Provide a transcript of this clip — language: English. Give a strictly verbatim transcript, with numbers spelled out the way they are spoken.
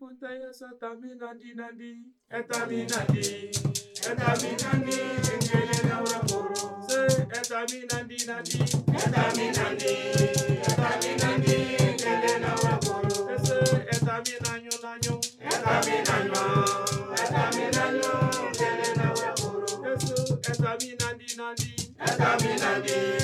puta yasa tami nandi nandi. Etami nandi. Etami nandi. Engele na wakoro. Say etami nandi nandi. Etami nandi. Etami nandi. Engele na wakoro. Say etami nanyo nanyo. Etami nanyo. Etami nanyo. Engele na wakoro. Say etami nandi nandi. Etami nandi.